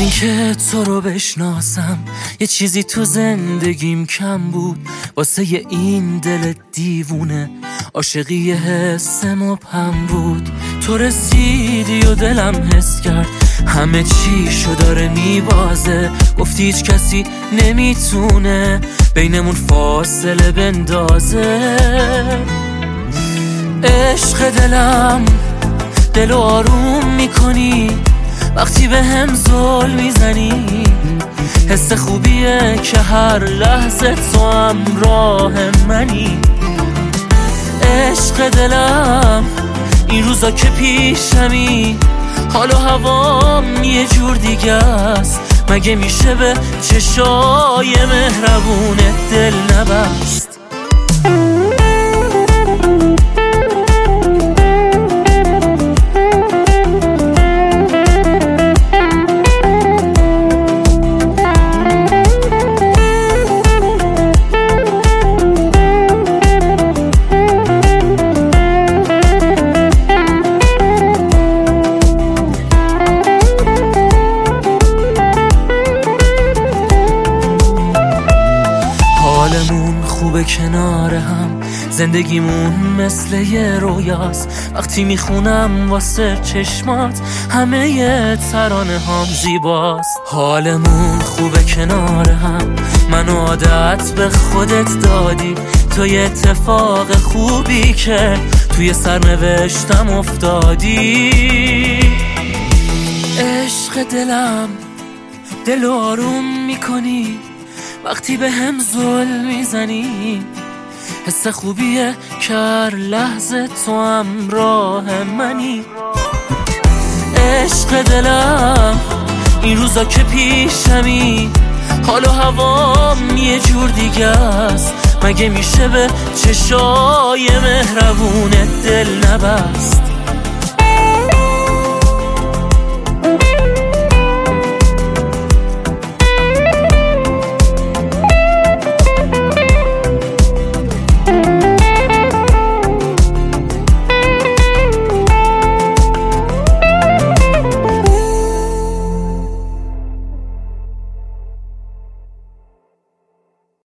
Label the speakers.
Speaker 1: اینکه تو رو بشناسم یه چیزی تو زندگیم کم بود، واسه این دل دیوونه عاشقی حس مبهم بود. تو رسیدی و دلم حس کرد همه چیشو داره میبازه، گفتی هیچ کسی نمیتونه بینمون فاصله بندازه. عشق دلم دلو آروم میکنی وقتی به هم زل میزنی، حس خوبیه که هر لحظه تو همراه منی. عشق دلم این روزا که پیشمی حال و هوام یه جور دیگه است، مگه میشه به چشای مهربونه دل نبست؟ حالمون خوبه کنار هم، زندگیمون مثل یه رویاست. وقتی میخونم واسه چشمات همه ی ترانه هم زیباست. حالمون خوبه کنار هم، منو عادت به خودت دادی، تو یه اتفاق خوبی که توی سرنوشتم افتادی. عشق دلم دل آروم میکنی وقتی به هم زل میزنی، حس خوبیه که هر لحظه تو همراه منی. عشق دلم این روزا که پیشمی حال و هوام یه جور دیگه است، مگه میشه به چشای مهربونه دل نبست؟